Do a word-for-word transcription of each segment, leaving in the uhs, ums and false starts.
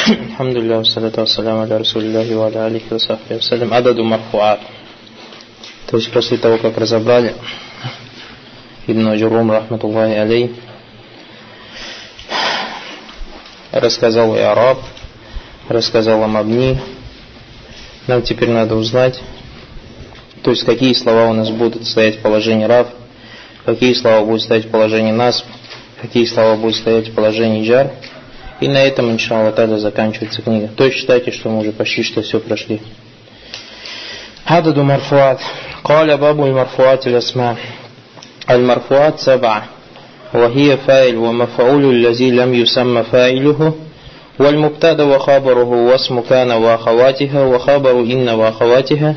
Алхамдулиллах, вассалату вассаляму аля расулиллахи ва аля алихи ва сахбихи вассалям. Ададу марфуат. То есть после того, как разобрали Ибн Аджуррум, рахматуллахи алей, рассказал и араб, рассказал о мабни, нам теперь надо узнать, то есть какие слова у нас будут стоять в положении рав, какие слова будут стоять в положении насб, какие слова будут стоять в положении джар. И на этом, иншаллах та'аля, заканчивается книга. То есть считайте, что мы уже почти что все прошли. Ададу марфуат. Каля бабу марфуат аль-асма. Аль-марфуат саб'a. وهي فاعل ومفعول الذي لم يسمى فاعله والمبتدا وخبره واسم كان واخواتها وخبر إن واخواتها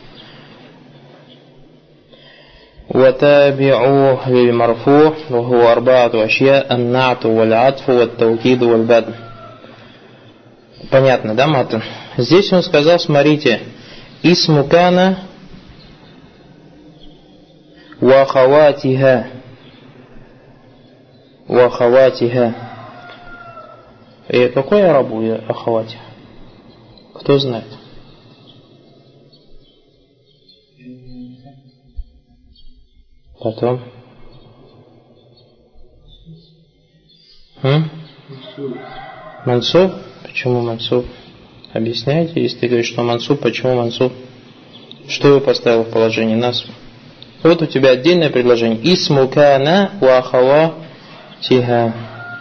وتابعوه للمرفوع وهو أربعة أشياء النعت والعطف والتوكيد والبدل. Понятно, да, Матан? Здесь он сказал, смотрите, исму кана ва ахаватиха ва ахаватиха. И какой арабу ахаватиха? Кто знает? Потом. М? Мансуб? Почему мансуб? Объясняйте, если ты говоришь, что мансуб, почему мансуб? Что его поставил в положение насб? Вот у тебя отдельное предложение. Исму кана ва ахаватиха.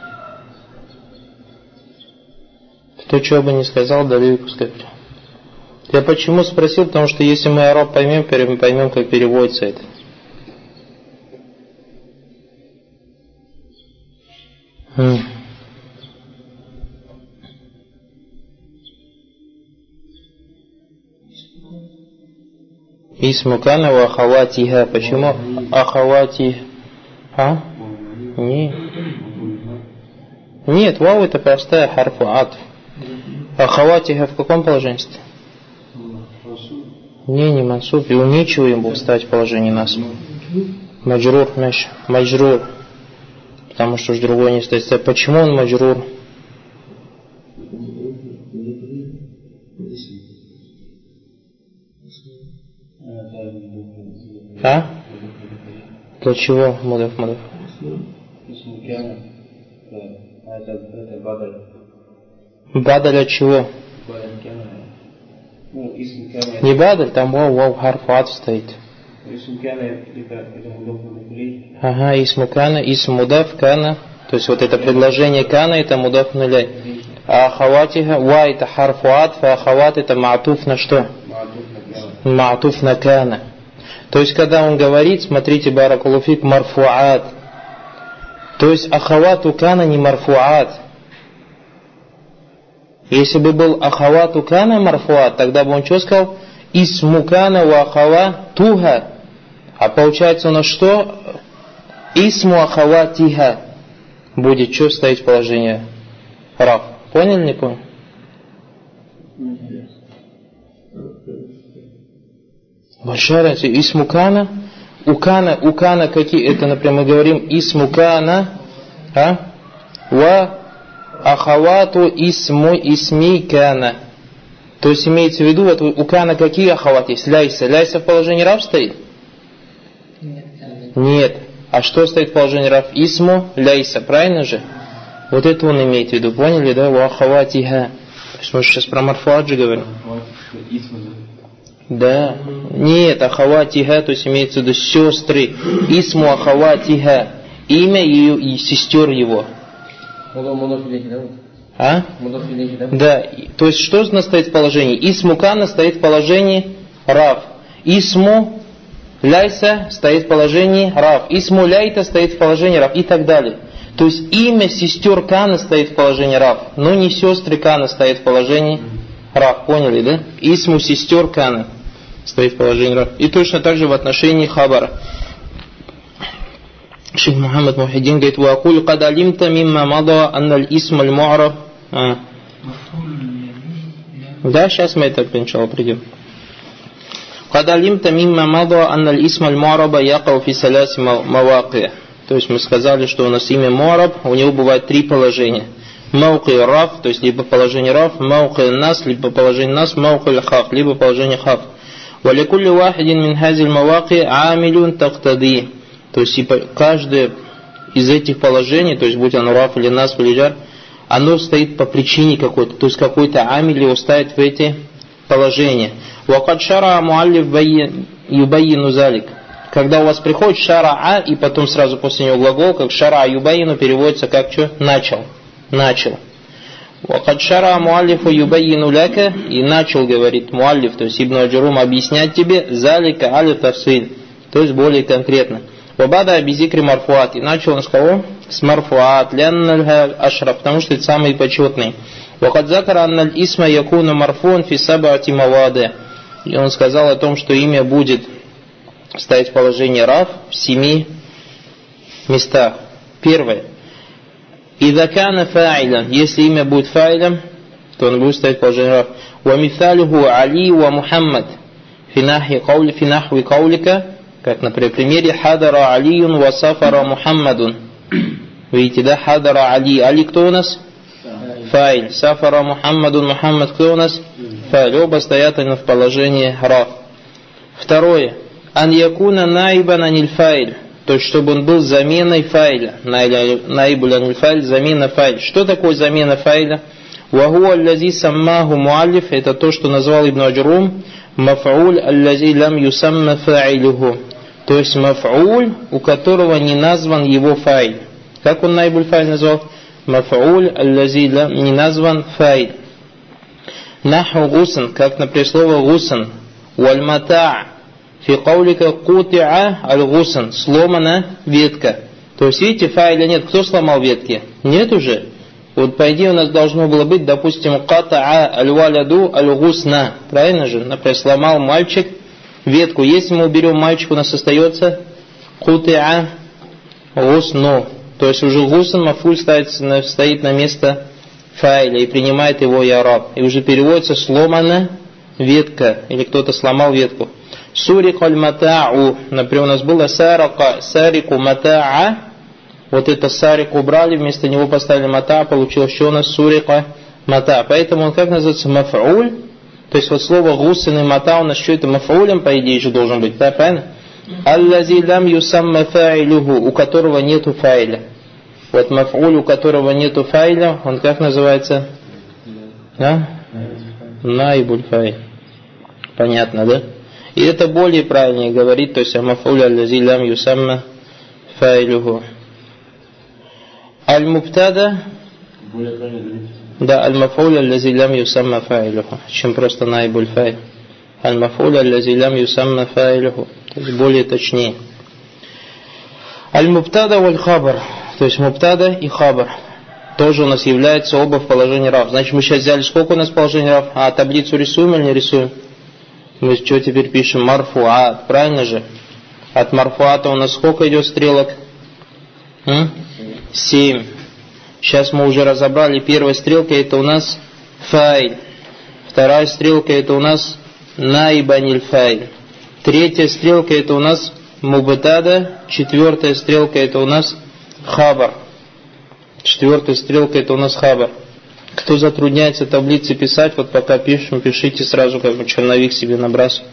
Кто что бы ни сказал, дали пускай. Я почему спросил? Потому что если мы араб поймем, поймем, как переводится это. Исму кана ва ахаватиха. Почему ахавати? А? Не. Нет, вау это простая харфу атф. Ахаватиха в каком положении? Не, не мансуб. И у нечего им будет встать в положении насб. Маджрур, мяш. Маджрур. Потому что уж другой не стоит. Почему он маджрур? А? Для чего мудаф мудаф? Бадаль от чего? Не бадаль, там вау вау харфат стоит. Ага, исму кана, исм мудаф кана. То есть вот это предложение кана, это мудаф нуляй. А ахаватиха, ва это харфуат, фа ахават это ма'туф на что? Ма'туф на кана. То есть когда он говорит, смотрите, баракулуфик, марфуат. То есть ахавату кана не марфуат. Если бы был ахавату кана марфуат, тогда бы он что сказал? Исму кана ва ахаватуха. А получается у нас что? Исму ахаватиха. Будет что стоять в положении рав. Понял или не понял? Большая разница. Исму кана. У кана, у кана какие? Это, например, мы говорим исму кана. А? Ва ахавату исму исми кана. То есть имеется в виду, вот у кана какие ахават есть? Ляйса. Ляйса в положении рав стоит? Нет. А что стоит в положении рав? Исму ляйса. Правильно же? Вот это он имеет в виду. Поняли, да? Ва ахаватиха. То есть мы сейчас про марфуат же говорим. Да. Нет, ахаватиха, то есть имеется в виду сестры. Исму ахаватиха. Имя ее и сестер его. А? Да. То есть что же стоит в положении? Исму кана стоит в положении рав. Исму ляйса стоит в положении рав. Исму ляйта стоит в положении рав. И так далее. То есть имя сестер кана стоит в положении рав. Но не сестры кана стоят в положении рав. Поняли, да? Исму сестер кана стоит в положении рав. И точно так же в отношении хабара. Шейх Мухаммад Мухиддин говорит: «Вакуль кад алимта мимма мада анна аль-исм аль-му'раб». Да, сейчас мы это сначала придем. «Кад алимта мимма мада анна аль-исм аль-му'раба якау фи саляси мавакия». То есть мы сказали, что у нас имя му'раб, у него бывает три положения. мауки раф, то есть либо положение раф, мауки нас, либо положение нас, мауки хаф, либо положение хаф. وَلِكُلِّ وَاحِدٍ مِنْ هَذِهِ الْمَوَاقِعِ عَامِلٌ تَقْتَضِي. То есть каждое из этих положений, то есть будь оно раф или нас или джар, оно стоит по причине какой-то, то есть какой-то амиль его ставит в эти положения. وَقَدْ شَرَعَ مُعَلِّفْ يُبَيِّنُ ذَلِكَ. Когда у вас приходит шара'a и потом сразу после него глагол, как шара'a юбайину переводится как что? Начал. Начал. وَقَدْ شَرَعَ مُعَلِّفُ يُبَيِّنُ لَكَ. И начал, говорит муаллиф, то есть Ибн Аджурум, объяснять тебе залика аля тафсиль, то есть более конкретно. وَبَدَأَ بِذِكْرِ марфуат. И начал он с кого? С марфуат. لِأَنَّ الْأَشْرَفْ. Потому что это самый почетный. وَقَدْ ذَكَرَ أَنَّ الْإِسْمَ يَكُونُ مَرْفُونَ فِي سَبْعَةِ مَوَاضِعٍ. И он сказал о том, что имя будет ставить положение раф в семи местах. Первое. إِذَا كَانَ فَاعِلًا. Если имя будет фаилем, то он будет ставить положение раф. وَمِثَالُهُ عَلِي وَمُحَمَّدْ فِي نَحْوِ قَوْلِكَ. Как, например, в примере «Хадара Алиюн ва сафара Мухаммадун». Видите, да? «Хадара Али». Али кто у нас? Фаиль. «Сафара Мухаммадун». Мухаммад кто у нас? Фаиль. Оба стоят они в положении раф. Второе. «Ан якуна наибан аниль фаиль». То есть, чтобы он был заменой файля. Наибуль аниль фаиль, замена файля. Что такое замена файля? «Ваху аллази саммаху муаллиф». Это то, что назвал Ибн Аджурум. «Маф'уль аллази лам юсамма фаилюху». То есть маф'уль, у которого не назван его фаиль. Как он наибуль фаиль назвал? Маф'уль аллази лам не назван фаиль. Наху гусн, как, например, слово гусн. Валь мата' фи каулика кути'a аль гусн. Сломана ветка. То есть, видите, фаиля нет. Кто сломал ветки? Нет уже. Вот по идее у нас должно было быть, допустим, ката'a аль-валяду аль-гусна. Правильно же? Например, сломал мальчик ветку. Если мы уберем мальчик, у нас остается кути'a гусну. То есть уже гусн мафуль стоит, стоит на место файля и принимает его яраб. И уже переводится сломана ветка. Или кто-то сломал ветку. Сурик аль-матa'у. Например, у нас было сарака сарику мата'a. Вот это сарик убрали, вместо него поставили мата, получилось что у нас сурика мата. Поэтому он как называется? Маф'уль. То есть вот слово гусн и мата у нас что это маф'улем, по идее, же должен быть, да, правильно? Аллази лам юсамма фаилюху, у которого нету файля. Вот маф'уль, у которого нету файля, он как называется? Да? Наибуль фаиль. Понятно, да? И это более правильнее говорит, то есть маф'уль аллази лам юсамма фаилюху. Аль-мубтада, да, аль-маф'уль аллази лам юсамма фаилюху, чем просто наибуль фаиль. Аль-маф'уль аллази лам юсамма фаилюху, то есть более точнее. Аль-мубтада валь-хабар, то есть мубтада и хабар, тоже у нас являются оба в положении раф. Значит, мы сейчас взяли, сколько у нас положений раф? А таблицу рисуем или не рисуем? Мы что теперь пишем? Марфуат, правильно же? От марфуата у нас сколько идет стрелок? М? Семь. Сейчас мы уже разобрали. Первая стрелка это у нас фаиль. Вторая стрелка это у нас наибаниль фаиль. Третья стрелка это у нас мубтада. Четвертая стрелка это у нас хабар. Четвертая стрелка это у нас хабар. Кто затрудняется таблицы писать, вот пока пишем, пишите сразу, как бы черновик себе набрасывать.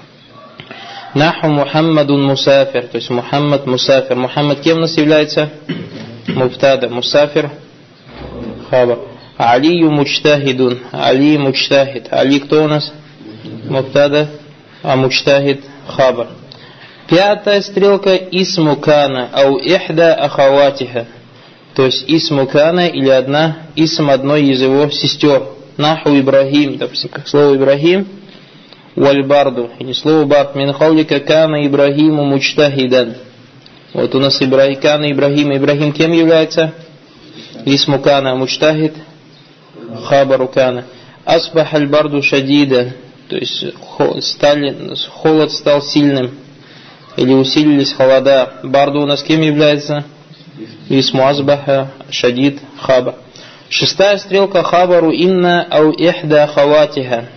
Наху Мухаммадун мусафир. То есть Мухаммад мусафир. Мухаммад кем у нас является? Мубтада. Мусафир хабар. Алию мучтахидун. Али мучтахид. Али кто у нас? Мубтада. А мучтахид хабар. Пятая стрелка исму кана. Ау ихда ахаватиха. То есть исму кана или одна, исм одной из его сестер. Наху Ибрахим. Допустим, как слово Ибрахим. Вальбарду. Или слово бард. Мин хаулика кана Ибрахиму мучтахидан. Вот у нас Ибрахим, кана Ибрахим. Ибрахим кем является? Исму кана мучтахид. Хабару кана. Асбах аль-барду шадида. То есть стали, холод стал сильным. Или усилились холода. Барду у нас кем является? Исму асбаха шадид хаба. Шестая стрелка хабару инна ау ихда хаватиха.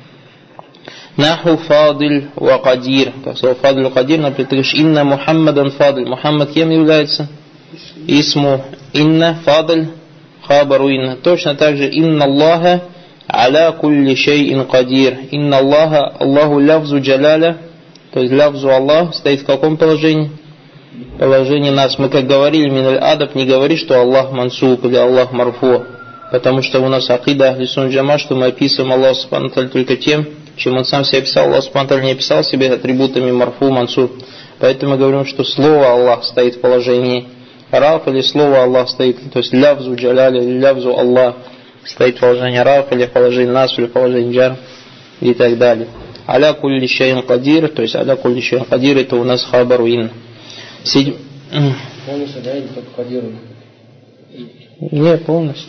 Наху фадиль ва кадир. Как слово фадиль ва кадир, например, ты говоришь инна Мухаммадан фадиль. Мухаммад кем является? Исму инна фадиль хабару инна. Точно так же инна Аллаха аля кулли шейин кадир. Инна Аллаха, Аллаху лявзу джаляля, то есть лявзу Аллах стоит в каком положении? Положение нас. Мы как говорили, миналь адаб, не говори, что Аллах мансуб или Аллах марфу. Потому что у нас акида ахли сунна джама, что мы описываем Аллаха субхану ва тааля только тем, чем Он сам себя описал. Аллах субхану ва тааля не описал себе атрибутами марфу, мансуб. Поэтому мы говорим, что слово Аллах стоит в положении раф, или слово Аллах стоит, то есть лявзу джаляля, или лявзу Аллах стоит в положении раф, или в положении нас, или в положении джар, и так далее. Аля кулли шейин кадир, то есть аля кулли шейин кадир, это у нас хабару ин. Седь... Полностью, да, или только кадиру? Не, полностью.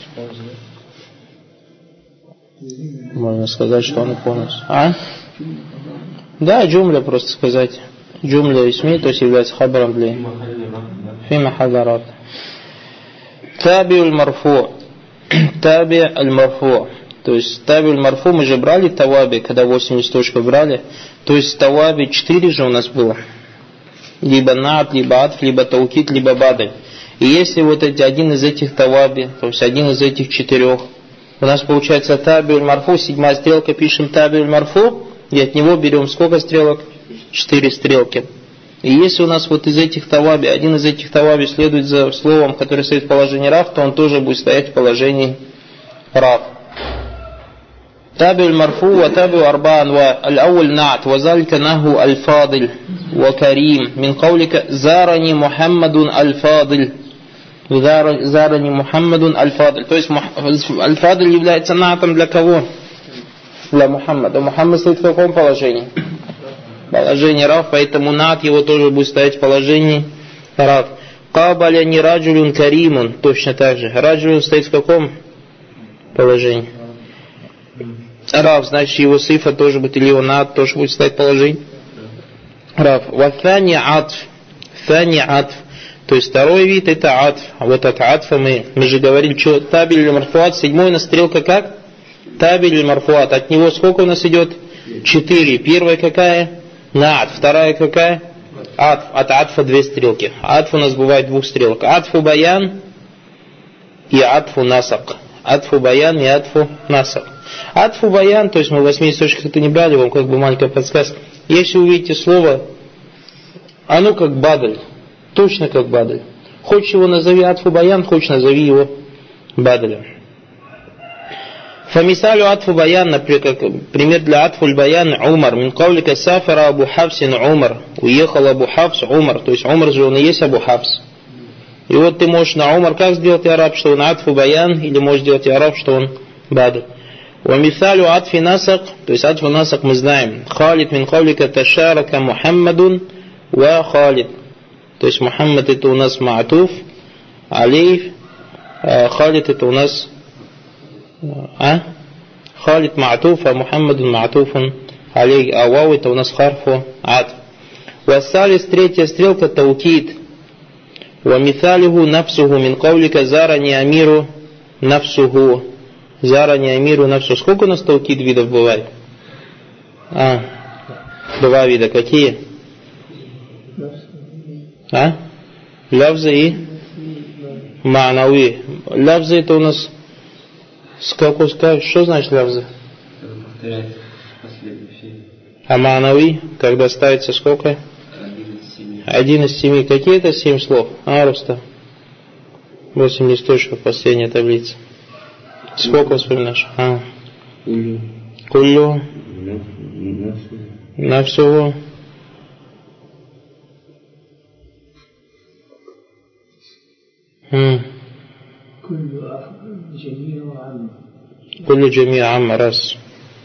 Можно сказать, что он полностью. А? Да, джумля просто сказать. Джумля исми, то есть является хабаром для фи махалля раф. Таби аль-марфу. Таби аль-марфу. То есть таби аль-марфу мы же брали таваби, когда восемь листочков брали. То есть таваби четыре же у нас было. Либо нат, либо атф, либо таукит, либо бадаль. И если вот эти, один из этих таваби, то есть один из этих четырех, у нас получается таби аль-марфу, седьмая стрелка, пишем таби аль-марфу, и от него берем сколько стрелок? Четыре стрелки. И если у нас вот из этих таваби, один из этих таваби следует за словом, которое стоит в положении раф, то он тоже будет стоять в положении раф. Таби аль-марфу ва таби арбан ва аль-ауль на'ат ва залика наху аль-фадил ва карим мин каулика зарани Мухаммадун аль-фадил. Зарани Мухаммадун аль-фадил. То есть аль-фадил является на'атом для кого? Для Мухаммада. Мухаммад стоит в каком положении? Положение раф, поэтому над его тоже будет стоять в положении раф. Кабаля не раджулюн каримун, точно так же. Раджулюн стоит в каком положении? Раф, значит его сифа тоже будет, или его над тоже будет стоять в положении раф. Вафани атф, фани атф, то есть второй вид это атф. А вот от атфа мы, мы же говорили, что табель или марфуат, седьмой на стрелка как? Табель или марфуат. От него сколько у нас идет? Четыре. Первая какая? Наат. Вторая какая? Атф. От атфа две стрелки. Атф у нас бывает двух стрелок. Атфу баян и атфу насак. Атфу баян и атфу насак. Атфу баян, то есть мы в восьми источниках это не брали, вам как бы маленькая подсказка. Если увидите слово, оно как бадаль. Точно как бадаль. Хочешь его назови атфу баян, хочешь назови его бадалем. Фамисалю атфу баян, например, пример для атфу баян Умар. Мин каулика сафара Абу Хавсин Умар. Уехал Абу Хавс Умар. То есть Умар же он и есть Абу Хавс. И вот ты можешь на Умар как сделать араб, что он атфу баян, или можешь сделать араб, что он бадаль. Вамисалю атфи насак, то есть атфу насак мы знаем. Халид мин каулика ташарака Мухаммадун ва Халид. То есть Мухаммад это у нас ма'туф, алейф, Халид это у нас а? Халид ма'туф, а Мухаммадун ма'туфун алейх, а вау это у нас харфу атф. Вассалис, третья стрелка, таукид. Вамисалиху нафсуху мин каулика зарани амиру нафсуху. Зарани амиру нафсуху. Сколько у нас таукид видов бывает? А, два вида. Какие? А? Лавза и ма'науи. Лавза это у нас с какой, что значит лавза? А ма'науи, когда ставится сколько? Один из семи. Какие это семь слов? А, Руста? Восемь листочков, последняя таблица. Сколько вспоминаешь? А. Кулю. Нафсуху. Кулю джамиа амма, раз.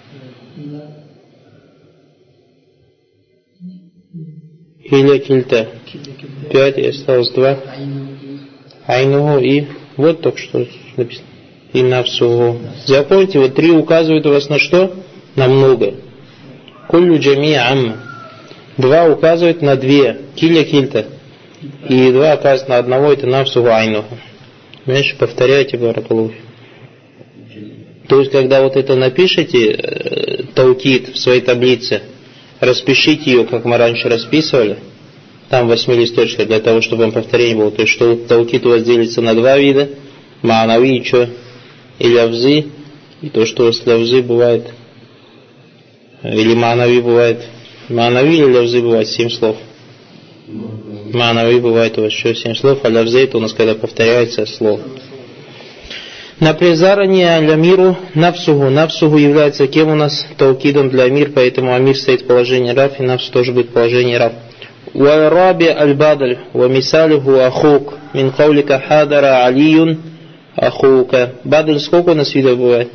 Или кильта. Пять, и осталось два. Айнуху и вот только что написано. И нафсуху. Запомните, вот три указывают у вас на что? На много. Кулю джамиа амма. Два указывают на две. Киля кильта. И два указывают на одного, это нафсуху айнуху. Понимаешь, повторяйте, баракалуфи. То есть, когда вот это напишите, э, таукид в своей таблице, распишите ее, как мы раньше расписывали, там восьми листочков, для того, чтобы вам повторение было. То есть, что таукид у вас делится на два вида, Ма'нави и что? И лявзы. И то, что с лявзы бывает. Или ма'нави бывает. Ма'нави или лявзы бывает семь слов. Ма'нави бывает у вас еще семь слов, а лявзы это у нас когда повторяется слово. На призарание лямиру нафсуху. Нафсуху является кем у нас? Таукидом для амир, поэтому амир стоит в положении раф, и нафс тоже будет в положении раф. Уайраби аль-бадаль, ва мисалиху ахук, мин каулика хадара алиюн ахука. Бадаль сколько у нас видов бывает?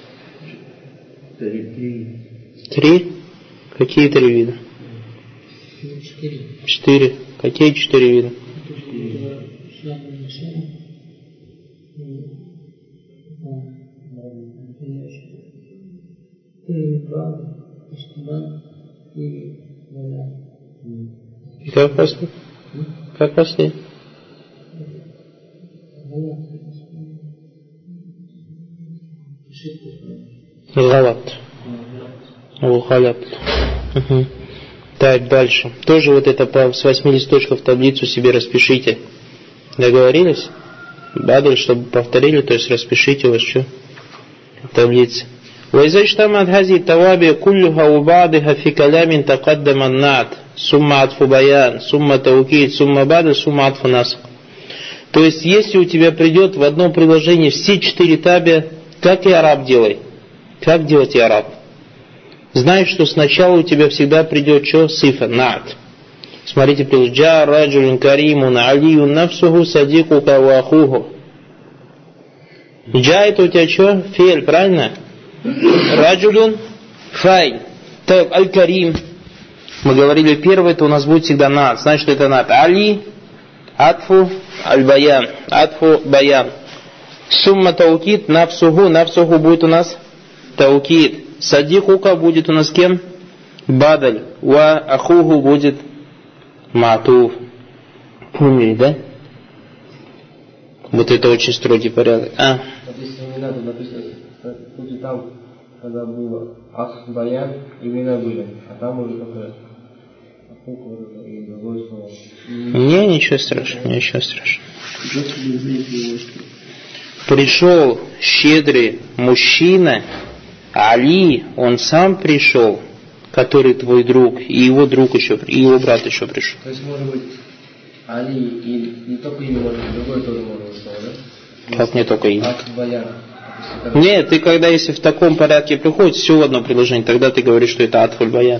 Три. Три? Какие три вида? Четыре. Четыре. Какие четыре вида? И как после? Как после? Галат. Галат. Угу. Так, дальше. Тоже вот это с восьми листочков таблицу себе распишите. Договорились? Бадль, чтобы повторили, то есть распишите у вас что? Таблицы. وإذا اجتمعت هذه التوابع كلها وبعضها في كلام تقدم النعت ثم عطف بيان ثم توكيد ثم بعد ثم عطف نسق. То есть, если у тебя придет в одном предложении все четыре таби, как и араб делай. Как делать и араб? Знаешь, что сначала у тебя всегда придет что? Сифа, на'ат. Смотрите, плюс джа раджулин каримун алиюн нафсуху садикука ва ахуху. Джа это у тебя что? Фель, правильно? Раджулюн файн. Так, аль-карим. Мы говорили, первое, это у нас будет всегда над. Значит, что это над. Али, атфу, аль-баян. Атфу, баян. Сумма таукид, нафсуху. Нафсуху будет у нас таукид. Садихука будет у нас кем? Бадаль. Ва ахуху будет матуф. Поняли, да? Вот это очень строгий порядок. А? Если не надо написать, будет там, когда было ах, баян, имена были, а там уже только ахука и другое слово. Не, ничего страшного, ничего страшного. Пришел щедрый мужчина, Али, он сам пришел, который твой друг, и его друг еще, и его брат еще пришел. То есть, может быть, Али, и не только имя, может быть, другое тоже можно сказать, да? Как не только имя? Ах, баян. Нет, ты когда, если в таком порядке приходит, все в одно предложение, тогда ты говоришь, что это атфуль баян.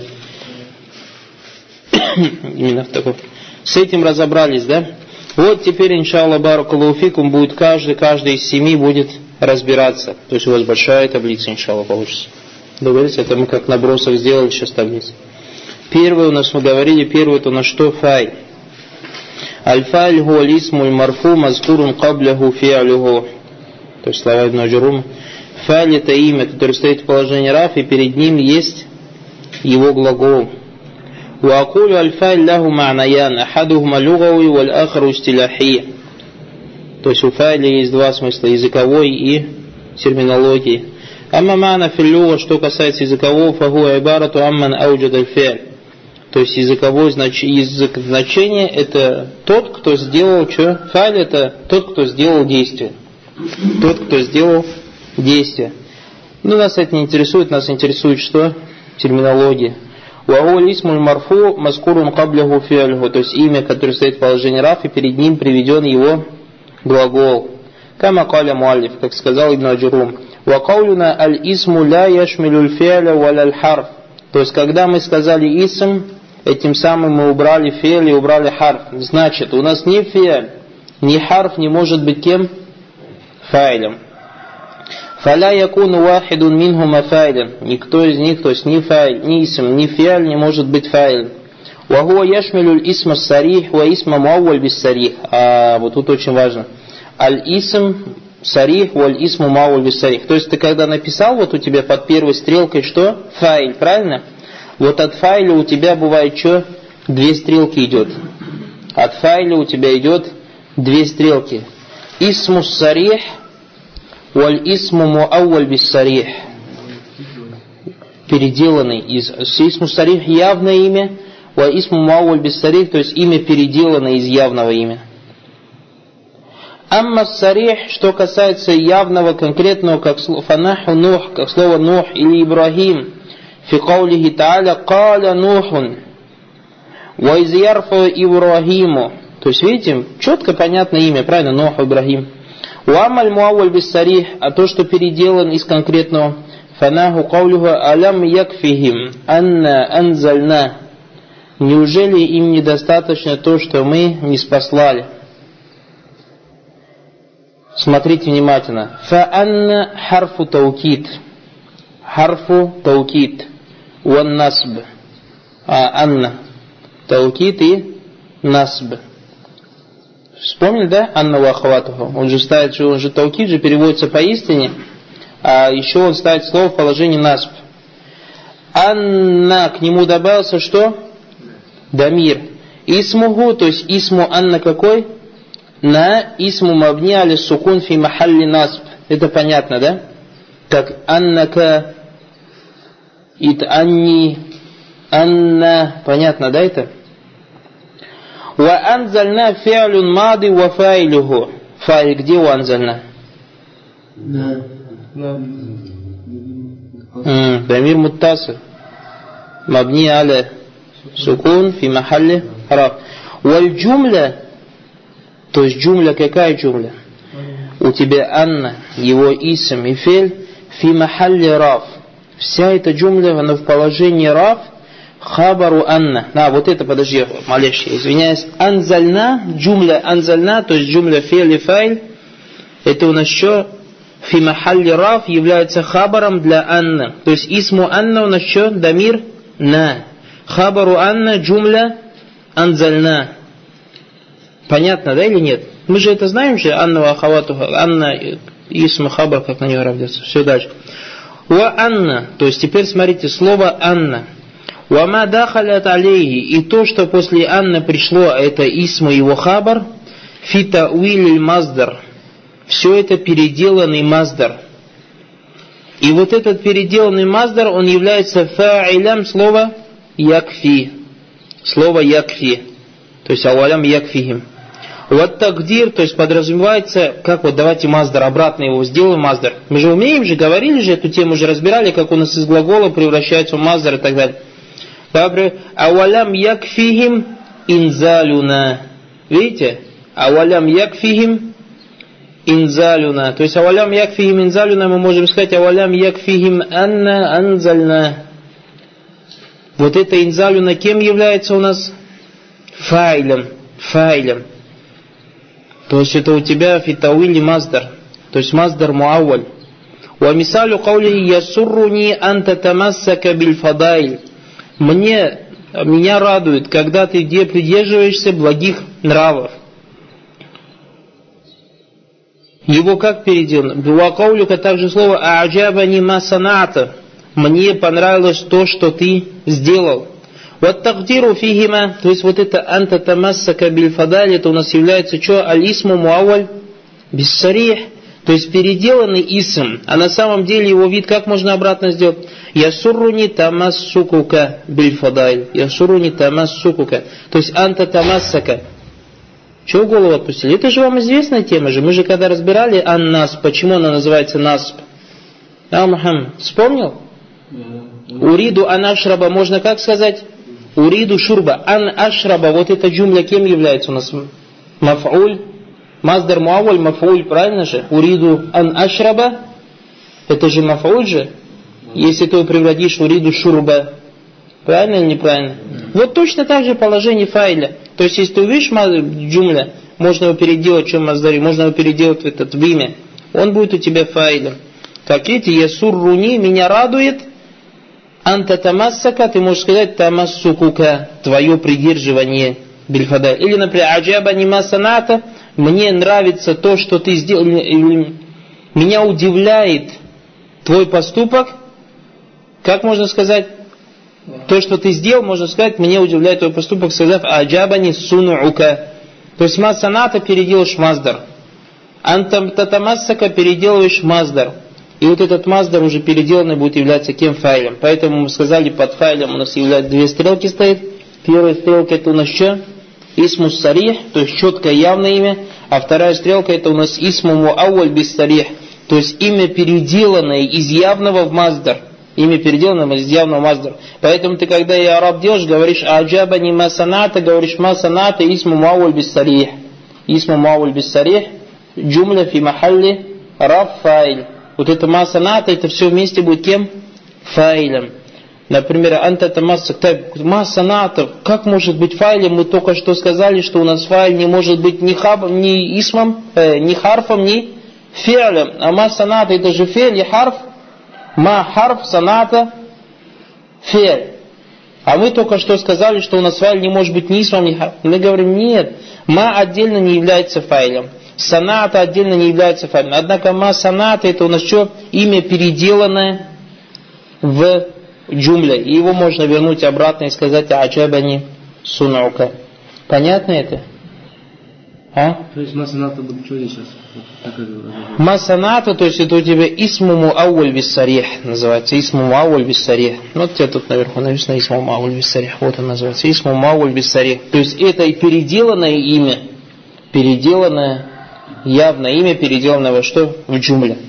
Именно в таком. С этим разобрались, да? Вот теперь, иншаллах, баракаллаху фикум, будет каждый, каждый из семи будет разбираться. То есть у вас большая таблица, иншаллах, получится. Договорились? Это мы как набросок сделали сейчас таблицу. Первое у нас мы говорили, первое это у нас что? Фай. Аль-файль гу алисмуль марфу мазкурун кабляху фи'алюху. То есть слова Ибн Аджурума. Файль это имя, которое стоит в положении раф, и перед ним есть его глагол. وأقول الفاعل له معنيان أحدهما لغوي والآخر استلاحي. То есть у файля есть два смысла, языковой и терминологии. Амма мана филлюга, что касается языкового, фахуа ибарату амман ауджад аль-фи'ль. То есть языковое знач... язык значение это тот, кто сделал что? Файль это тот, кто сделал действие. Тот, кто сделал действие. Но нас это не интересует, нас интересует что? Терминология. Вагуль исмуль марфу маскурун кабляху фи'льху. То есть имя, которое стоит в положении раф, и перед ним приведен его глагол. Кама каля муаллиф, как сказал Ибн Аджурум. Ва каулюна аль-исму ла яшмилю аль-фи'ля валя аль-харф. То есть, когда мы сказали исм, этим самым мы убрали фи'ль и убрали харф. Значит, у нас ни фи'ль, ни харф не может быть кем? Файлем. Фаля якуну вахидун минхума файлен. Никто из них, то есть ни файль, ни исм, ни фи'ль не может быть файлем. Ва хуа яшмилю аль-исм ас-сарих ва исма муавваль bis-сарих. А вот тут очень важно. Аль-исм сарих ва аль-исму муавваль bis-сарих. То есть ты когда написал, вот у тебя под первой стрелкой что? Файль, правильно? Вот от файля у тебя бывает что? Две стрелки идет. От файля у тебя идет две стрелки. Исму сарих валь исму муавваль bis-сарих. Переделанный из исму сарих явное имя, ва исму муавваль bis-сарих, то есть имя переделанное из явного имя. Амма сарих, что касается явного, конкретного, как фанаху нух, как слово нух или Ибрахим, фи каулихи та'аля, каля нухун, ва из ярфа Ибрахиму. То есть, видите, четко понятное имя, правильно, Нух, Ибрахим. Уамаль муаваль без сарих, а то, что переделан из конкретного, фанаху каулюха алям якфихим, анна анзальна. Неужели им недостаточно то, что мы не спаслали? Смотрите внимательно. Фаанна харфу таукид. Харфу таукид. Уан насб. А анна. Таукид и насб. Вспомнили, да? Анна вахватуху. Он же ставит, что он же таукид же переводится поистине, а еще он ставит слово в положении насб. Анна, к нему добавился что? Дамир. Исмуху, то есть исму анна какой? На исму мабни али сукун фи махалли насб. Это понятно, да? Как аннака, ит анни, анна. Понятно, да это? Ва анзальна фи'люн мади ва фаилюху. Фаиль где у анзальна? Да. Дамир муттасиль. Мабни али сукун фи махалли раф. Валь джумля, то есть джумля какая джумля? У тебя анна, его исм и фель, фи махалли раф. Вся эта джумля, она в положении раф, хабару анна. Да, вот это, подожди, малейший, извиняюсь. Анзальна, джумля анзальна, то есть джумля фель и файль, это у нас что? Фи махалли раф является хабаром для анна. То есть исму анна у нас что? Дамир на. Хабару анна джумля анзальна. Понятно, да или нет? Мы же это знаем же, анна ва ахаватуха, анна исм хабар, как на него равняется. Все дальше. Ва анна, то есть теперь смотрите, слово анна. Ва ма дахалят алейхи, и то, что после анна пришло, это исм его хабар, фи та'виль маздар. Все это переделанный маздар. И вот этот переделанный маздар, он является фа'илям слова якфи. Слово якфи. То есть ауалям якфихим. Вот тагдир, то есть подразумевается, как вот давайте маздар, обратно его сделаем маздар. Мы же умеем же, говорили же эту тему, уже разбирали, как у нас из глагола превращается в маздар и так далее. Ауалям якфихим инзалюна. Видите? Ауалям якфихим инзалюна. То есть ауалям якфихим инзалюна мы можем сказать ауалям якфихим анна анзальна. Вот это инзалюна кем является у нас? Файлем. Файлем. То есть это у тебя фитауили маздар. То есть маздар муавваль. Ва мисалю каулихи ясурруни анта тамассака биль фадайль. Мне, меня радует, когда ты где придерживаешься благих нравов. Его как переделано? Ва каулюка также слово а'джабани ма саната. Мне понравилось то, что ты сделал. Вот тагдиру фихима, то есть вот это анта тамассака биль фадаль, это у нас является что? Алисму муавваль биссарих, то есть переделанный исм, а на самом деле его вид как можно обратно сделать? Ясурруни тамассукука биль фадаль, ясурруни тамассукука, то есть анта тамассака. Чего голову отпустили? Это же вам известная тема же, мы же когда разбирали ан-насб, почему она называется насб? А, Мухаммад, вспомнил? Уриду ан ашраба, можно как сказать? Уриду шурба. Ан ашраба, вот эта джумля кем является у нас? Маф'уль. Маздар муавваль, маф'уль, правильно же? Уриду ан ашраба, это же маф'уль же. Если ты его превратишь в уриду шурба, правильно или неправильно? Вот точно так же положение файля. То есть, если ты увидишь джумля, можно его переделать, чем маздари, можно его переделать в этот в имя. Он будет у тебя файлем. Как видите, ясурруни, меня радует. Анта тамассака, ты можешь сказать тамассукука, твое придерживание бильфада. Или, например, аджаба нима саната, мне нравится то, что ты сделал, меня удивляет твой поступок. Как можно сказать? То, что ты сделал, можно сказать, мне удивляет твой поступок, сказав аджабани сунука. То есть масаната переделаешь маздар. Анта татамассака переделываешь маздар. И вот этот маздар уже переделанный будет являться кем файлем. Поэтому мы сказали, под файлем у нас является две стрелки стоит. Первая стрелка это у нас что? исму сарих, то есть четкое явное имя, а вторая стрелка это у нас исму муауаль бис сарих, то есть имя, переделанное из явного в маздар. Имя переделанное из явного в маздар. Поэтому ты, когда и араб делаешь, говоришь аджабани масаната, говоришь масаната исму муауаль бис сарих. Исму муауаль бис сарих, джумля фи махалли раф фаиль. Вот это масаната, это все вместе будет кем? Фаилем. Например, анта масаната, как может быть файлем? Мы только что сказали, что у нас файл не может быть ни, хаб, ни исмом, э, ни харфом, ни фиалем. А масаната это же фиаль и харф. Ма харф саната фиаль. А мы только что сказали, что у нас файл не может быть ни исмом, ни харфом. Мы говорим, нет, ма отдельно не является файлем. Саната отдельно не является файлем. Однако ма саната это у нас что? Имя переделанное в джумля. И его можно вернуть обратно и сказать аджабани сунаука. Понятно это? А? То есть масаната будет что здесь сейчас? Масаната, то есть это у тебя исму муауаль бис сарих называется. Исму муауаль бис сарих. Вот тебе тут наверху написано исму муауаль бис сарих. Вот он называется. Исму муауаль бис сарих. То есть это и переделанное имя. Переделанное, явное имя, переделанное во что? В джумле.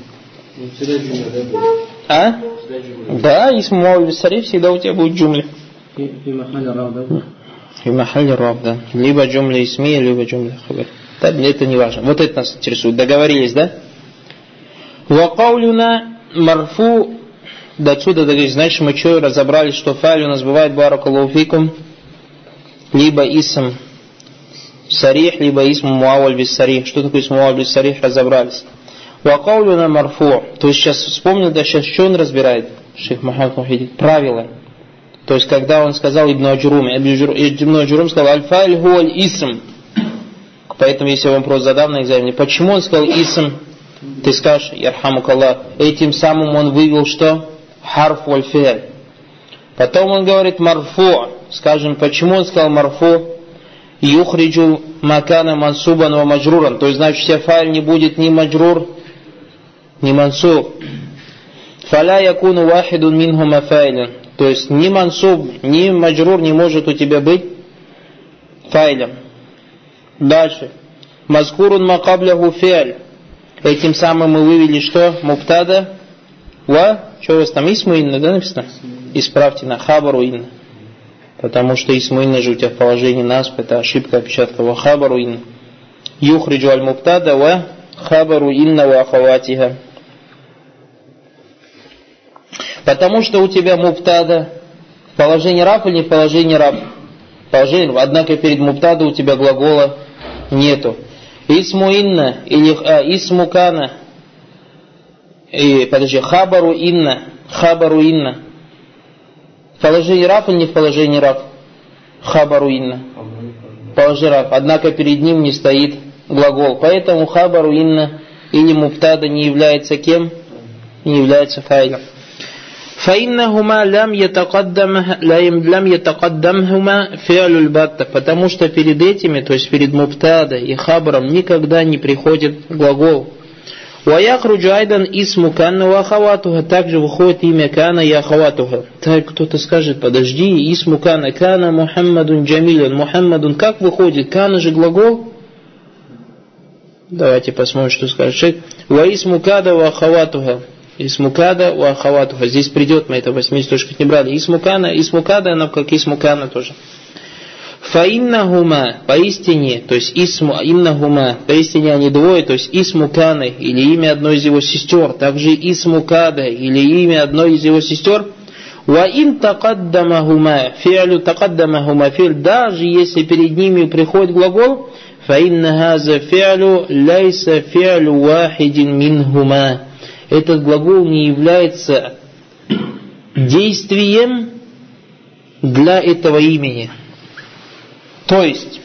А? Да, исму муауаль бис сарих всегда у тебя будет джумля. И махалли рав, да? И махалли рав, да. Либо джумля исмия, либо джумля хабар. Да, это не важно. Вот это нас интересует. Договорились, да? Вакаулюна марфу. До отсюда договорились. Значит, мы что разобрались, что фаиль у нас бывает баракаллаху фикум. Либо исм сарих, либо исм муауаль бис сарих. Что такое исм муауаль бис сарих? Разобрались. Вакаулюна марфу. То есть сейчас вспомнил, да, сейчас что он разбирает? Шейх Мухаммад Мухиддин. Правила. То есть когда он сказал Ибн Аджурум, Ибн Аджурум сказал аль-фаиль хуаль исм. Поэтому, если я вам вопрос задам на экзамене, почему он сказал исм, ты скажешь, ярхамукаллах, этим самым он вывел что? Харф валь фиаль. Потом он говорит марфу, скажем, почему он сказал марфу? Юхриджу макана мансубан ва маджруран. То есть, значит, все фаиль не будет ни маджрур, ни мансуб. Фаля якуну вахидун минху мафайлин. То есть, ни мансуб, ни маджрур не может у тебя быть файлем. Дальше. Мазкурун макабляху фиаль. Этим самым мы вывели что? Муптада. Ва. Что у вас там? Исму инна, да, написано? Исправьте на хабару инна. Потому что исму инна же у тебя в положении насп. Это ошибка опечатка. Ва хабару инна. Юхриджу аль муптада ва хабару инна ва ахаватиха. Потому что у тебя муптада в положении раб или не в положении раб? Положение, однако перед муптада у тебя глагола нету. Исму инна или а, исму кана. И, подожди, хабару инна. Хабару инна. В положении раб или не в положении раб? Хабару инна. Положение раб. Однако перед ним не стоит глагол. Поэтому хабару инна или муптада не является кем? Не является файлом. فإنهما لم يتقدم لم يتقدمهما فعل البتة, потому что перед этими, то есть перед муптада и хабаром никогда не приходит глагол. ويخرج أيضا اسم كان وأخواتها, также выходит имя кана и ахаватуха. Так кто-то скажет, подожди, исму кана, кана Мухаммадун Джамилен, Мухаммадун, как выходит? Кана же глагол? Давайте посмотрим, что скажет шейх. Ва исму када ва ахаватуха. Исмукада у ахаватуха. Здесь придет, мы это восемьдесят точек не брали. Исмукана, исмукада, она как исмукана тоже. Фаиннахума, поистине, то есть исму, иннахума, поистине они двое, то есть исмуканы, или имя одной из его сестер, также исмукада, или имя одной из его сестер. Ва ин такаддамахума, фиалю такаддамахума филь, даже если перед ними приходит глагол, фаинна хаза фиалю лайса фиалю вахидин минхума. Этот глагол не является действием для этого имени. То есть,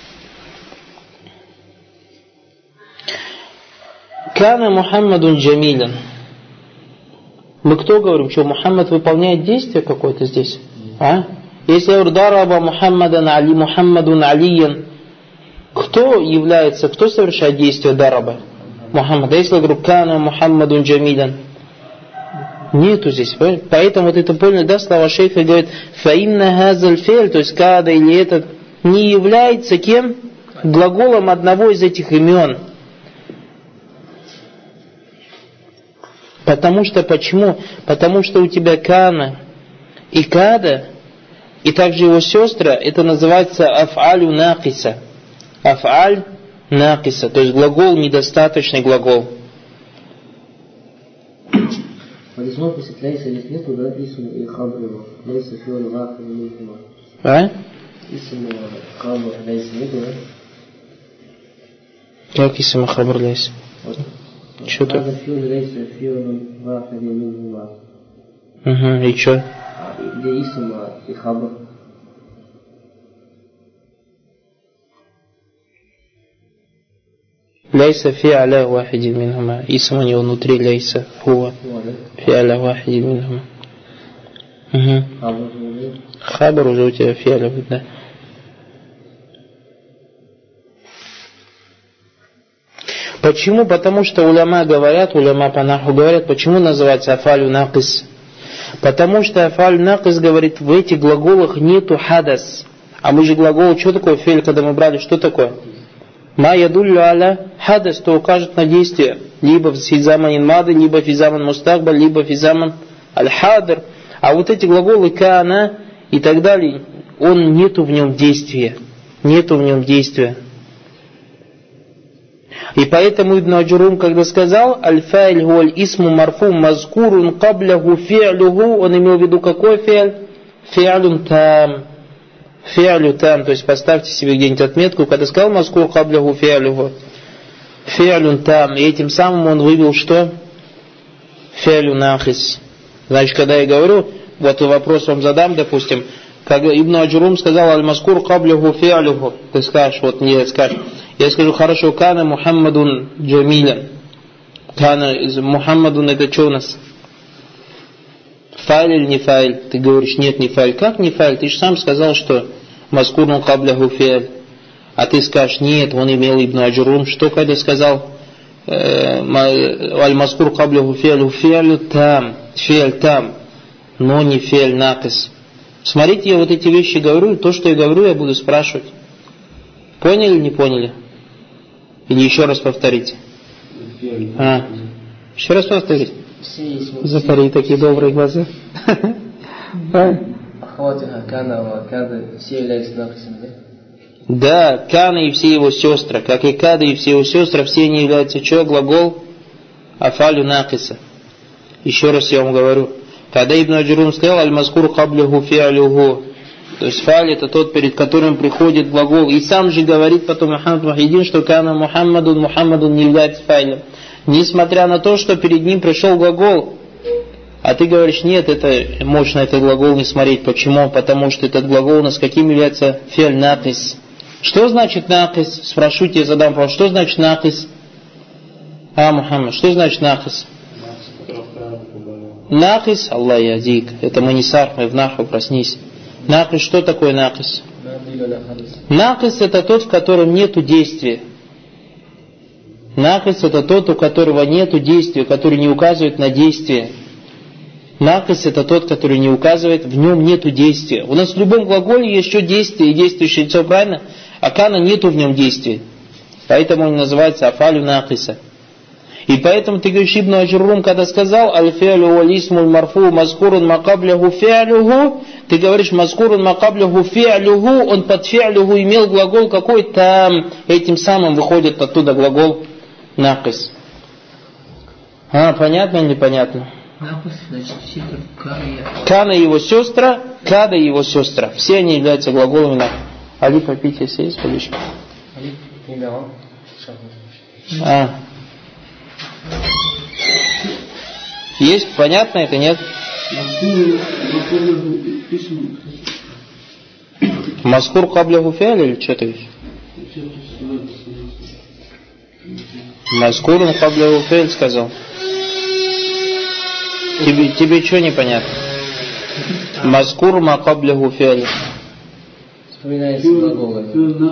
кана Мухаммадун Джамилен. Мы кто говорим, что Мухаммад выполняет действие какое-то здесь? А? Если я говорю, дараба Мухаммадан Али, Мухаммадун Алиян, кто является, кто совершает действие дараба? Мухаммад. А если я говорю, кана Мухаммадун Джамилан, нету здесь. Поэтому вот это поняли, да, слова шейха говорит, фаинна хазаль фель, то есть када или этот не является кем? Глаголом одного из этих имен. Потому что, почему? Потому что у тебя кана и када, и также его сестра, это называется аф'алю накиса. Аф'аль накиса, то есть глагол, недостаточный глагол. Возможно, если ляйса здесь нету, да, исм и хабр его. Ляйса фиоль вахи минхума. А? Исм и хабр ляйса нету, да? Как исм и хабр ляйса? Что тут? Хабр фиоль ляйса фиоль вахи минхума. Угу, и что? Где исм и хабр? Ляйса фи аля вахиди минхума. Исм у него внутри ляйса. Хуа. Фи аля вахиди минхума. Угу. Хабар уже у тебя фи аля, да. Почему? Потому что уляма говорят, уляма по наху говорят, почему называется афалю накис? Потому что афалю накис говорит, в этих глаголах нету хадас. А мы же глагол, что такое фель, когда мы брали, что такое? Ма ядуллю аля хадас, то укажет на действие. Либо физаман инмады, либо физаман мустакбаль, либо физаман аль-хадр. А вот эти глаголы кана и так далее, он нету в нем действия. Нету в нем действия. И поэтому Ибн Аджурум, когда сказал аль-фаиль хуаль исму марфу мазкурун кабляху фи'люху, он имел в виду какой фи'ль? Фи'люн там. Фи'лю там, то есть поставьте себе где-нибудь отметку, когда сказал мазкур кабляху фи'люху. Фи'люн там. И этим самым он вывел что? Фи'лю нахис. Значит, когда я говорю, вот вопрос вам задам, допустим, как Ибн Аджурум сказал аль-мазкур кабляху фи'люху, ты скажешь, вот не скажешь. Я скажу, хорошо, кана Мухаммадун джамиля. Кана Мухаммадун, это что у нас? Файль или не файль? Ты говоришь, нет, не файль. Как не файль? Ты же сам сказал, что маскурну кабляху фи'ль. А ты скажешь, нет, он имел Ибн Аджурум. Что когда сказал аль-маскур кабляху фи'ль, фи'ль там, фи'ль там, но не фи'ль накис. Смотрите, я вот эти вещи говорю, то, что я говорю, я буду спрашивать. Поняли или не поняли? Или еще раз повторите? А, еще раз повторите. Закари такие добрые глаза. Да, Кана и все его сестры, как и Када и все его сестры, все они являются что? Глагол афалю накиса. Еще раз я вам говорю. Когда Ибн Аджурум сказал аль-маскур кабляху фи'люху, то есть фаль это тот, перед которым приходит глагол. И сам же говорит потом Мухаммад Мухиддин, что кана Мухаммадун, Мухаммадун не является файлем. Несмотря на то, что перед ним пришел глагол. А ты говоришь, нет, это можешь на этот глагол не смотреть. Почему? Потому что этот глагол у нас каким является? Фи'ль накис. Что значит накис? Спрошу тебя, задам вопрос. Что значит накис? А, Мухаммад, что значит накис? Накис, Аллах ядик. Это манисар, мы в наху, проснись. Накис, что такое накис? Накис это тот, в котором нету действия. Накис это тот, у которого нету действия, который не указывает на действие. Накис это тот, который не указывает, в нем нету действия. У нас в любом глаголе есть еще действие и действующее лицо, правильно? А кана нету в нем действия. Поэтому он называется афалю накиса. И поэтому ты говоришь, Ибн Аджурум, когда сказал аль-фи'лю валисмуль марфу мазкурун макабляху фи'люху, ты говоришь мазкурун макабляху фи'люху, он под фи'люху имел глагол какой там, этим самым выходит оттуда глагол накис. А, понятно или непонятно? Кана его сестра, Када его сестра. Все они являются глаголами на. Али попить, если есть, водичка. А. Есть? Понятно это, нет? Маскур кабляху фи'ль или что ты видишь? Маскур кабляху фи'ль сказал. Тебе, тебе что непонятно? Маскур ма кабляху фи'ль. Вспоминается глаголы.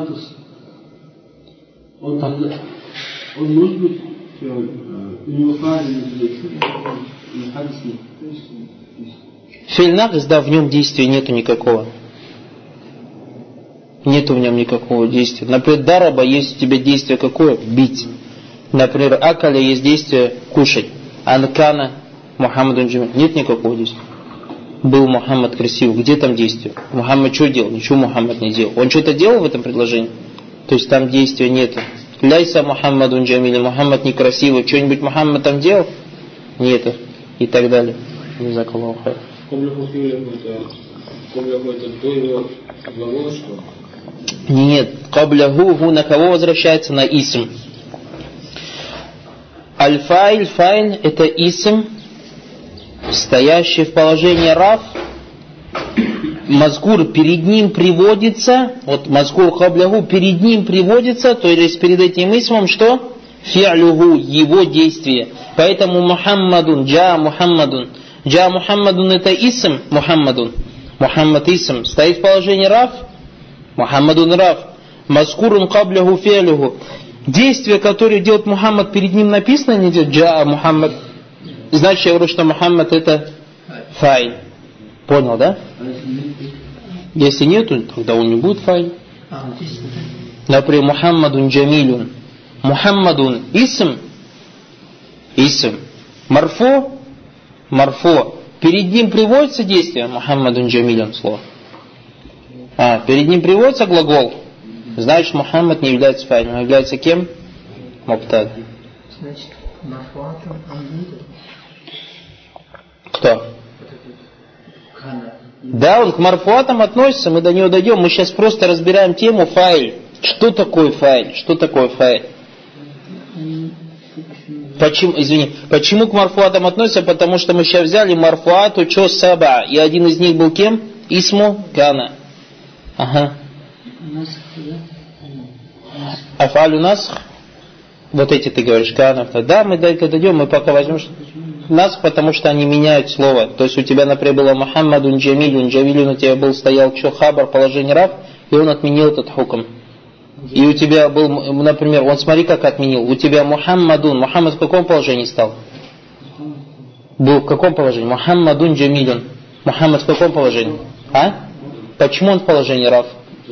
Он, он может быть, у него файль не хадисный. Фи'ль накис, да, в нем действия нету никакого. Нет в нем никакого действия. Например, дараба есть у тебя действие какое? Бить. Например, акаля есть действие кушать. Анкана Мухаммаду Джамиль. Нет никакого действия. Был Мухаммад красивый. Где там действие? Мухаммад что делал? Ничего Мухаммад не делал. Он что-то делал в этом предложении? То есть там действия нету. Ляйса Мухаммаду Джамиль. Мухаммад некрасивый. Что-нибудь Мухаммад там делал? Нету. И так далее. Джазакаллаху хайр. Это до его глагола, что? Нет. Кабляху ху на кого возвращается? На исм. Аль-файль, файль это исм, стоящий в положении раф. Мазкур перед ним приводится, вот мазкур кабляху перед ним приводится, то есть перед этим исмом что? Фи'люху, его действие. Поэтому Мухаммадун, джа Мухаммадун. Джа Мухаммадун это исм, Мухаммадун. Мухаммад исм стоит в положении раф. Мухаммадун раф. Мазкурун кабляху фи'люху. Действие, которое делает Мухаммад, перед ним написано, не делает джа Мухаммад. Значит, я говорю, что Мухаммад это файль. Понял, да? Если нету, тогда он не будет файль. Например, Мухаммадун Джамилюн. Мухаммадун исм. Исм. Марфо. Марфо. Перед ним приводится действие. Мухаммадун Джамилюн слово. А, перед ним приводится глагол. Значит, Мухаммад не является файлем, а является кем? Мубтада. Значит, марфуатом он будет? Кто? Да, он к марфуатам относится, мы до него дойдем. Мы сейчас просто разбираем тему файль. Что такое файль? Что такое файль? Почему, извини, почему к марфуатам относится? Потому что мы сейчас взяли марфуату чо саба, и один из них был кем? Исму кана. Ага. Афалю насх. Вот эти ты говоришь, канов. Да, мы до этого дойдем, мы пока возьмем насх, потому что они меняют слово. То есть у тебя, например, было Мухаммадун Джамилюн, Джамилюн у тебя был, стоял чо хабар, положение раф, и он отменил этот хукм. И у тебя был, например, он смотри как отменил, у тебя Мухаммадун, Мухаммад в каком положении стал? Был в каком положении? Мухаммадун Джамилюн. Мухаммад в каком положении? А? Почему он в положении раф?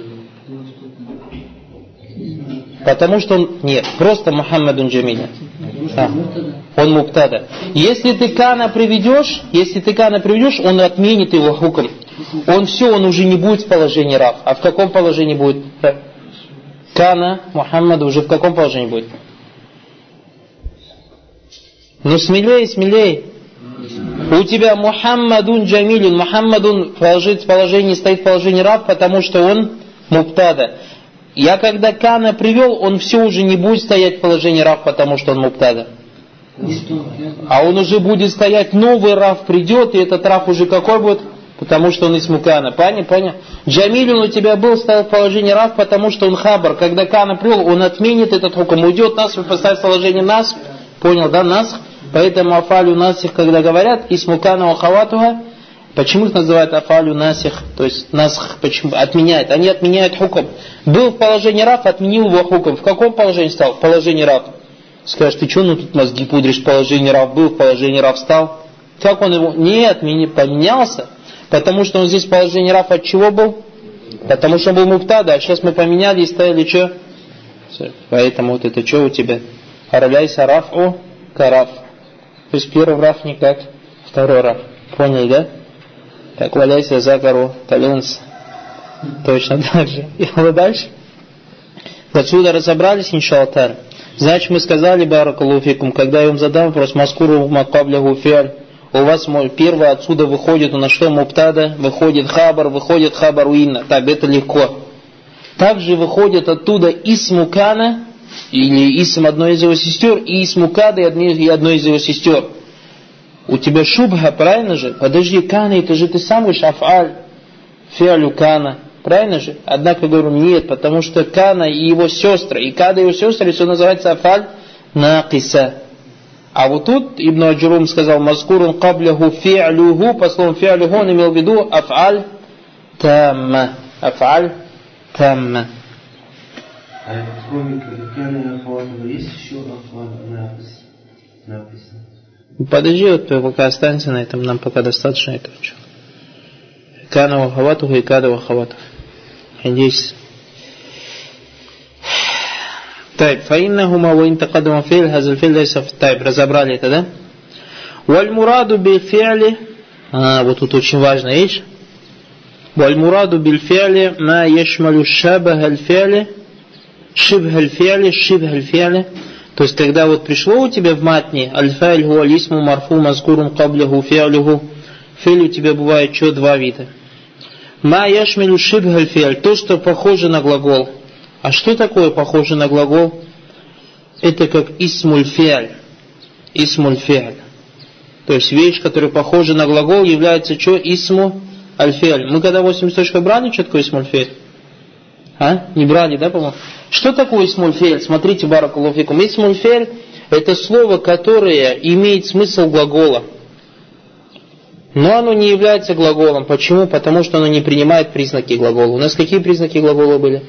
Потому что он, нет, просто Мухаммадун Джамилюн. А, он мубтада. Если ты кана приведешь, если ты кана приведешь, он отменит его хукм. Он все, он уже не будет в положении раф. А в каком положении будет? Кана Мухаммада уже в каком положении будет? Ну смелее, смелее. У тебя Мухаммадун Джамилюн. Мухаммадун в положении, стоит в положении раф, потому что он мубтада. Я когда кана привел, он все уже не будет стоять в положении раф, потому что он мубтада. А он уже будет стоять, новый раф придет, и этот раф уже какой будет? Потому что он из мукана. Понял? Понял? Джамилюн у тебя был, стоял в положении раф, потому что он хабар. Когда кана привел, он отменит этот хукм. Уйдет нас, поставит в положение нас. Понял, да? Нас. Поэтому афалю насих, когда говорят, из мукана ухаватуха, почему их называют афалю насих? То есть насх почему? Отменяет. Они отменяют хукм. Был в положении раф, отменил его хукм. В каком положении стал? В положении раф. Скажешь, ты что, ну тут мозги пудришь, в положении раф был, в положении раф стал? Как он его? Нет, поменялся. Потому что он здесь в положении раф от чего был? Потому что он был мубтада, а сейчас мы поменяли и ставили что? Поэтому вот это что у тебя? Араляйся рафу караф. То есть первый раф не как второй раф. Поняли, да? Так, валяйся закару талюнс. Точно так же. И вот дальше. Отсюда разобрались, иншаллах. Значит, мы сказали, баракалуфикум, когда я вам задам вопрос, маскуру макаблягу фиаль. У вас мой первый отсюда выходит на что мубтада, выходит хабар, выходит хабар уинна. Так, это легко. Также выходит оттуда исму кана, или исм одной из его сестер, и исму када, и одной из его сестер. У тебя шубха, правильно же? Подожди, кана, это же ты сам говоришь афаль, фиалю кана. Правильно же? Однако говорю, нет, потому что кана и его сестры, и када и его сестры, все называется афаль накиса. А вот тут Ибн Аджурум сказал, маскурун кабляху фи'люху, по словам фи'люху он имел в виду аф'аль тамма. Аф'аль тамма. А кроме кана аф'аль, есть еще аф'аль написано? Подожди, вот пока останься на этом, нам пока достаточно этого. Кана ва хаватуху и када ва хаватуху. Здесь Тайб. Фаиннахума ва интакадама фейль, хазаль фейль лайса в тайб. Разобрали это, да? Валь мураду биль фи'ли. А, вот тут очень важная вещь. Валь мураду биль фи'ли ма яшмалю шабах аль фи'ли, шибх аль фи'ли, шибх аль фи'ли. То есть, когда вот пришло у тебя в матне аль-фа'ль гу алисму марфу мазкурун каблиху фи'лиху, фи'ль у тебя бывает что? Два вида. Ма яшмалю шибх аль фи'ль, то, что похоже на глагол. А что такое похоже на глагол? Это как исмуль фи'ль. Исмуль фи'ль. То есть вещь, которая похожа на глагол, является что? Исму аль-фи'ль. Мы когда восемь точка брали, что такое исмуль фи'ль? А? Не брали, да, по-моему? Что такое исмуль фи'ль? Смотрите, баракаллаху фикум. Исмуль фи'ль – это слово, которое имеет смысл глагола. Но оно не является глаголом. Почему? Потому что оно не принимает признаки глагола. У нас какие признаки глагола были?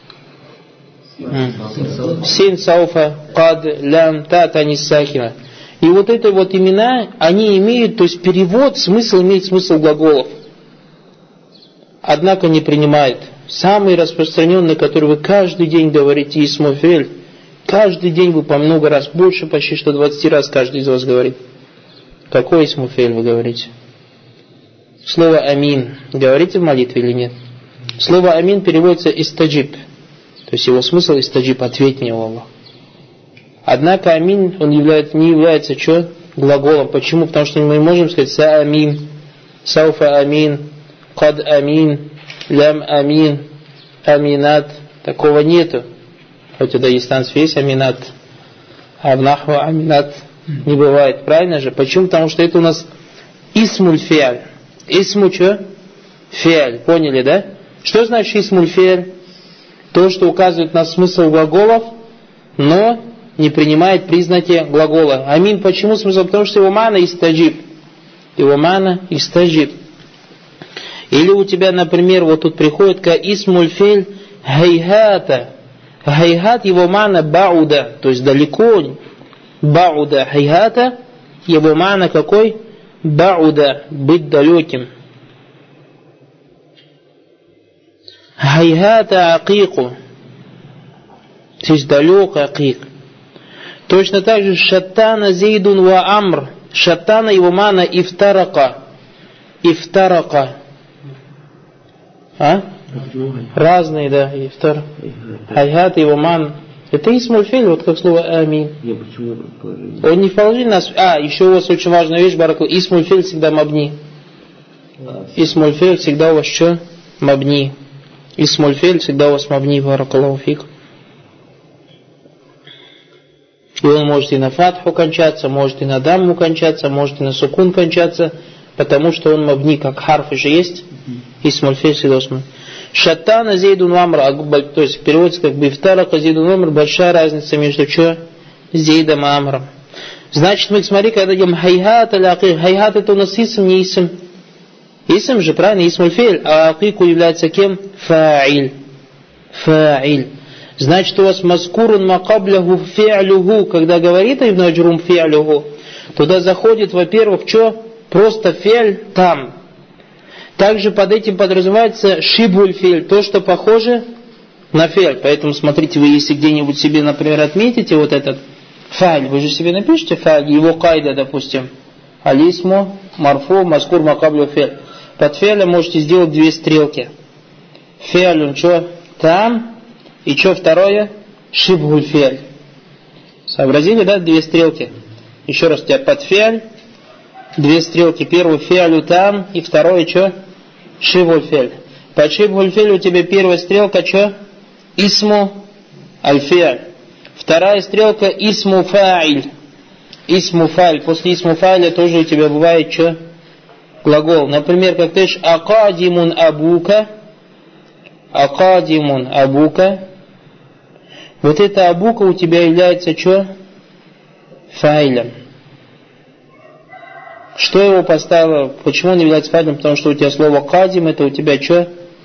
Син, сауфа, кад, лям, та, танис, сахина. И вот это вот имена, они имеют, то есть перевод, смысл имеет смысл глаголов. Однако не принимает. Самый распространенный, который вы каждый день говорите, исмуль фи'ль, каждый день вы по много раз, больше почти что двадцать раз каждый из вас говорит. Какой исмуль фи'ль вы говорите? Слово амин говорите в молитве или нет? Слово амин переводится истаджиб. То есть его смысл истаджиб, ответь мне, Аллах. Однако амин, он является, не является что? Глаголом. Почему? Потому что мы можем сказать са амин, сауфа амин, кад амин, лям амин, аминат. Такого нету. Хоть у дагестанцев есть аминат, а в нахву аминат не бывает. Правильно же? Почему? Потому что это у нас исмуль фи'ль. Исму что? Фи'ль. Поняли, да? Что значит исмуль фи'ль? То, что указывает на смысл глаголов, но не принимает признаки глагола. Амин почему смысл? Потому что его мана истаджиб. Его мана истаджиб. Или у тебя, например, вот тут приходит ка исмуль фи'ль хайхата. Хайхат его мана бауда, то есть далеко. Бауда хайхата, его мана какой? Бауда, быть далеким. Хайхата акику, то есть далек акик. Точно так же шаттана зейдун ва амр. Шаттана его мана ифтарака. Ифтарака. А? Разные, да. Ифтар. Хайхат его ман. Это исмуль фи'ль, вот как слово амин. Он не в положении нас. А, еще у вас очень важная вещь, баракал. Исмуль фи'ль всегда мабни. Исмуль фи'ль всегда у вас что? Мабни. Исмуль фи'ль всегда у вас мабни, баракаллаху фик. И он может и на фатху кончаться, может и на дамму кончаться, может и на сукун кончаться, потому что он мабни, как харфы же есть. Исмуль фи'ль всегда усман. Шаттана зейдун амр, то есть переводится как бы ифтарака зейдун амр, большая разница между что? Зейдом и амром. Значит, мы смотри, когда говорим хайхат или акик, хайхат это у нас исм, не исм. Исм же, правильно, исмуль фи'ль, а акику является кем? Фа'иль. Фа'иль. Значит, у вас мазкурун макабляху фи'люху, когда говорит Ибн Аджурум фи'люху, туда заходит, во-первых, что? Просто фи'ль там. Также под этим подразумевается шибуль фи'ль, то, что похоже на фи'ль. Поэтому, смотрите, вы если где-нибудь себе, например, отметите вот этот фа'ль, вы же себе напишите фа'ль, его кайда, допустим, алисму, марфу, мазкур макаблю фи'ль. Под фи'лем можете сделать две стрелки. Фи'ль, он что? Там. И что второе? Шибгуль фи'ль. Сообразили, да? Две стрелки. Еще раз, у тебя под фи'ль две стрелки. Первый фи'лю там, и второе что? Шибгуль фи'ль. Под шибгуль фи'ль у тебя первая стрелка что? Исму аль-фи'ль. Вторая стрелка исму фа'иль. Исму фа'иль. После исму фа'иля тоже у тебя бывает что? Глагол. Например, как ты говоришь акадимун абука. Акадимун абука. Вот эта абука у тебя является что? Фаилем. Что его поставило? Почему он является фаилем? Потому что у тебя слово кадим, это у тебя что?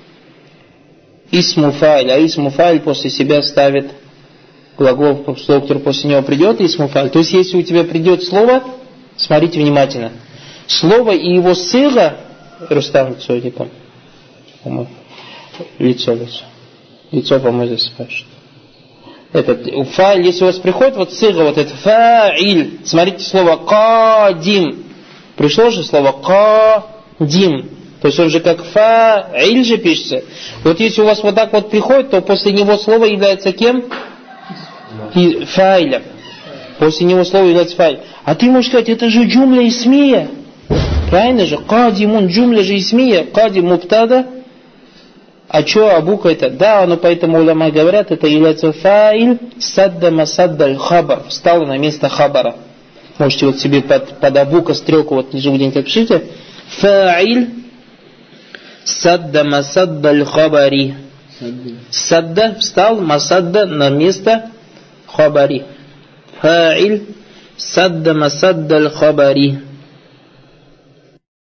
Исму фаиль. А исму фаиль после себя ставит глагол, слово, который после него придет, исму фаиль. То есть, если у тебя придет слово, смотрите внимательно. Слово и его сыга, Рустам, лицо, не помню. Лицо, лицо. Лицо, по-моему, здесь спрашивает. этот фаиль, если у вас приходит вот сыга, вот это фаиль, смотрите слово кадим. Пришло же слово кадим. То есть он же как фаиль же пишется. Вот если у вас вот так вот приходит, то после него слово является кем? И фаилем. После него слово является фаиль. А ты можешь сказать, это же джумля исмия. Правильно же? Кадимун, джумля же исмия. Кадим мубтада. А что абука это? Да, но поэтому уляма говорят, это является фаиль садда масадда хабар. Встал на место хабара. Можете вот себе под, под абука стрелку вот внизу где-нибудь пишите. Фаиль садда масадда хабари. Садда встал, масадда на место хабари. Фаиль садда масадда хабари.